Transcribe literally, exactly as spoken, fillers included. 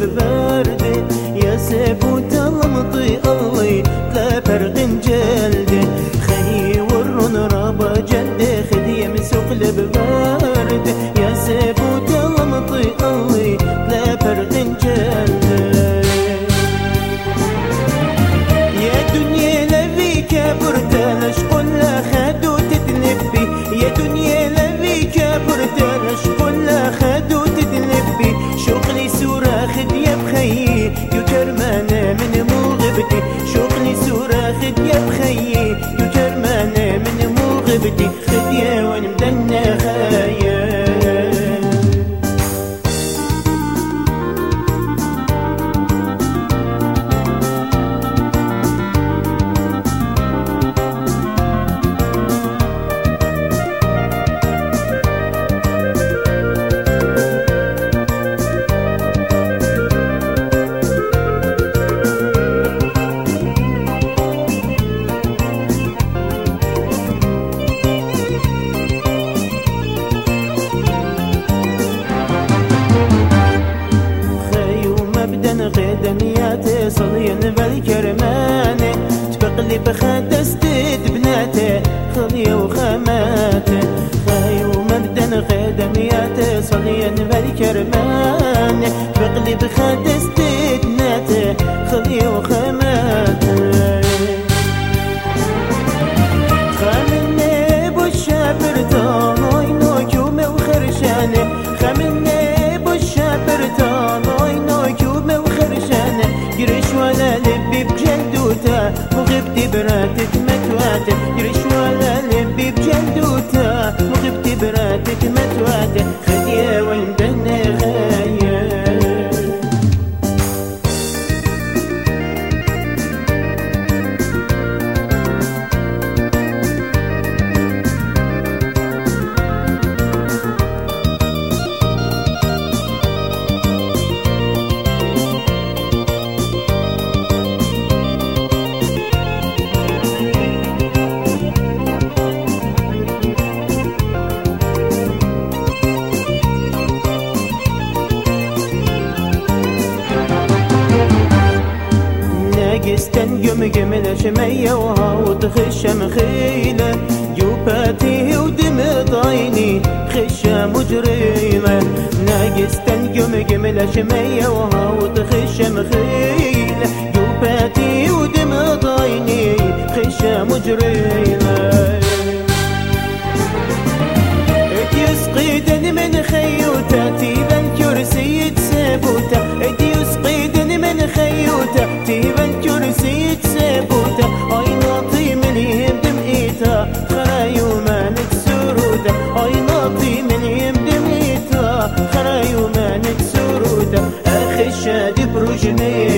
ببرده يا سبوت المطي الله لا فرق جلده خي ورن رابا جده خدي مسوق ببرده يا سبوت المطي الله لا فرق جلده يا دنيا لبيك برتلش قل خدو تتلبي يا دنيا لبيك برتلش قل خدو تتلبي شغلي سورة خدية بخيي يكرمانا من مغبتي شغلي سورة خدية بخيي يكرمانا من مغبتي خدية ونمدنا خايا غدنياته صليا بالكرمانه تبقلي بخدستي بناته خليه وخماته خاي ومبدن غدنياته صليا بالكرمانه تبقلي بخدستي بناته خليه وخماته خامني بالشابر طالوي نوكيوم وخرشانه خامني بالشابر طالوي نوكيوم جريش ولا لبي بجلدوتا وغبتي براتك متواتة جريش ولا لبي بجلدوتا وغبتي براتك متواتة خدية والمدنة غاية ناقستن قم قمل شمية وهاوط خشم خيلة جوباتي ودم ضايني خشة مجرمة ناقستن قم قمل شمية وهاوط خشم خيلة جوباتي ودم ضايني خشة مجرمة يسقيدن من خيوتاتي بالكرسي تسابوتا يسقيدن من خيوتاتي بالكرسي تسابوتا اي ناطي من يمدم ايتا خرايو مانك سرودا اي ناطي من يمدم ايتا خرايو مانك سرودا اخي الشادي بروجني